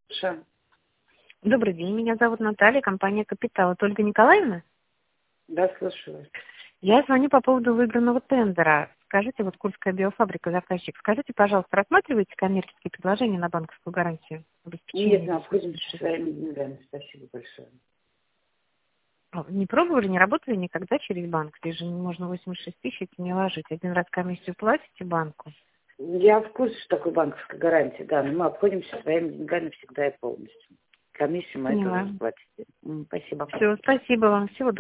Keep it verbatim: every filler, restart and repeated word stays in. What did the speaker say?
Ша. Добрый день, меня зовут Наталья, компания «Капитал». Это Ольга Николаевна? Да, слушаю. Я звоню по поводу выигранного тендера. Скажите, вот Курская биофабрика, заказчик, скажите, пожалуйста, рассматриваете коммерческие предложения на банковскую гарантию? Нет, мы обходимся своими деньгами. Спасибо большое. Не пробовали, не работали никогда через банк? Здесь же можно восемьдесят шесть тысяч это не ложить. Один раз комиссию платите банку. Я в курсе, что такое банковская гарантия, да, но мы обходимся своими деньгами всегда и полностью. Комиссию мы Поняла. этого заплатите. М, Спасибо. Все, спасибо вам. Всего доброго.